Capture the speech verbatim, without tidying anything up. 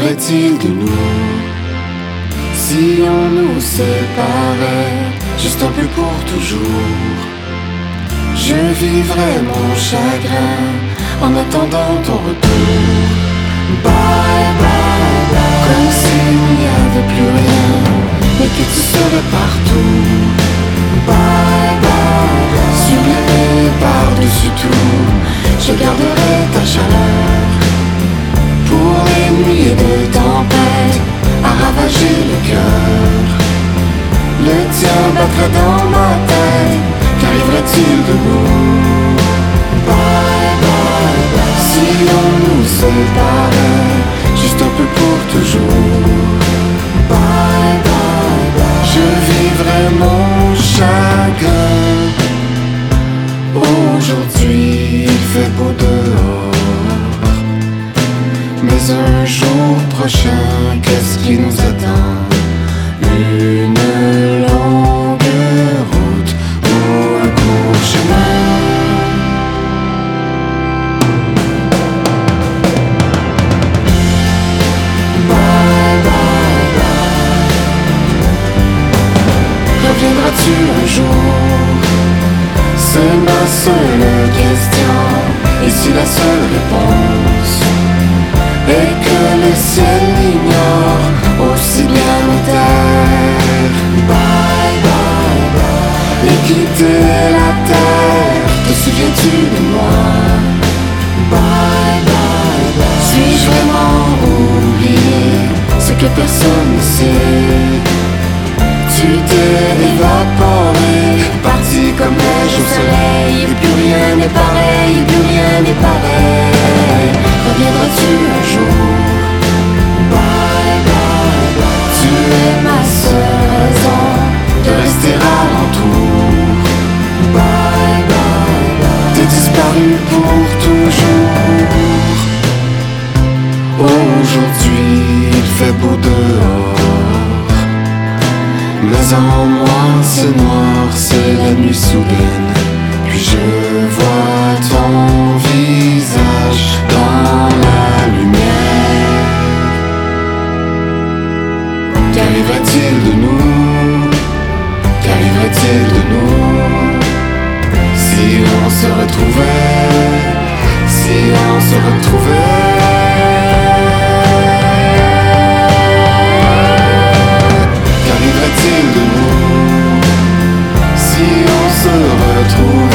Qu'arriverait-il de nous si on nous séparait juste un peu pour toujours? Je vivrai mon chagrin en attendant ton retour. Bye bye bye, comme s'il n'y avait plus rien, mais que tu serais partout. Bye bye bye, sublime par-dessus tout, je garderai ta chaleur pour les nuits de tempête à ravager le cœur. Le tien battrait dans ma tête, qu'arriverait-il de nous? Bye bye bye, si on nous séparait juste un peu pour toujours. Bye bye bye, je vivrai mon chagrin. Aujourd'hui il fait beau dehors, mais un jour prochain, qu'est-ce qui nous attend? Une longue route ou un court chemin. Bye bye bye, reviendras-tu un jour? C'est ma seule question, et si la seule réponse et que le ciel l'ignore, aussi bien nos terres. Bye bye bye, et quitter la terre, te souviens-tu de moi? Bye bye bye, suis-je vraiment oublié ce que personne ne sait? Tu t'es évaporé, parti comme neige au soleil, et plus rien n'est pareil, et plus rien n'est pareil. Reviendras-tu un jour? Bye bye bye, tu es ma seule raison de rester alentour. Bye bye bye, t'es disparu pour toujours. Aujourd'hui il fait beau dehors, mais en moi c'est noir, c'est la nuit soudaine. Puis je vois ton visage dans la lumière. Qu'arriverait-il de nous? Qu'arriverait-il de nous si on se retrouvait? Si on se retrouvait? Qu'arriverait-il de nous si on se retrouve?